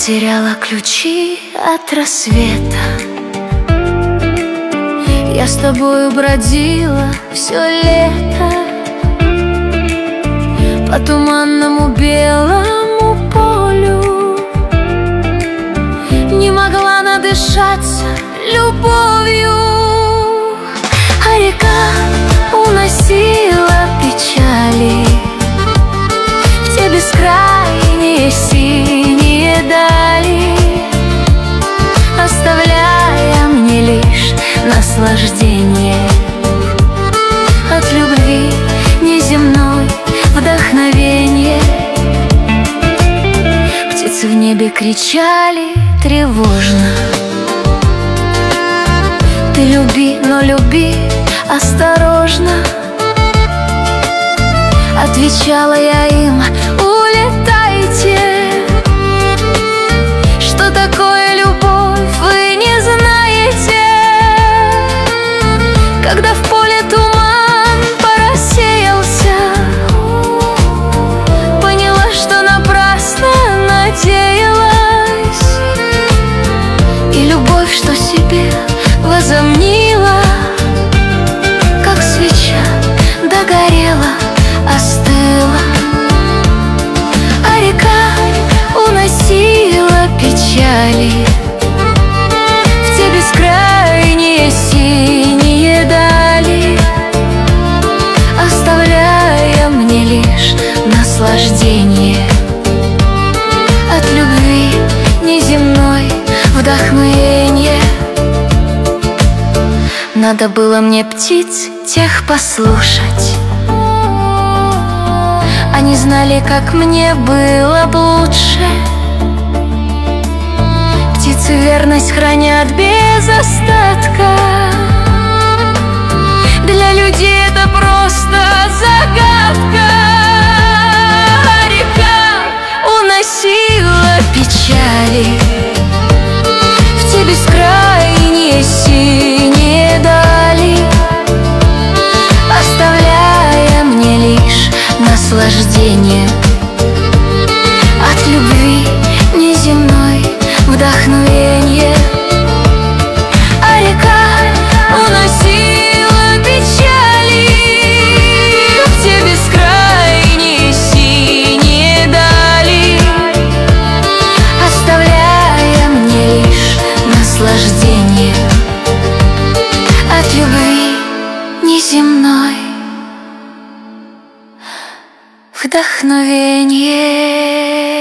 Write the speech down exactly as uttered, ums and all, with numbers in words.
потеряла ключи от рассвета. Я с тобою бродила все лето по туманному белому полю, не могла надышаться любовью, а река уносила печали в те бескрайние синие дали, оставляя мне лишь наслаждение от любви неземной, вдохновение. Птицы в небе кричали тревожно: ты люби, но люби осторожно. Отвечала я им: улетайте, что такое любовь, вы не знаете. Когда в поле туман порассеялся, поняла, что напрасно надеялась, и любовь, что себе возомнила, как свеча догорела, остыла. А река уносила печали в те бескрайние синие дали, оставляя мне лишь наслаждение от любви неземной, вдохновение. Надо было мне птиц тех послушать, они знали, как мне было б лучше. Птицы верность хранят без остатка, для людей это просто загадка. А река уносила печали в те бескрайние синие дали, оставляя мне лишь наслаждение от любви неземной, вдохновение. А река уносила печали в те бескрайние синие дали, оставляя мне лишь наслаждение от любви неземной, вдохновение.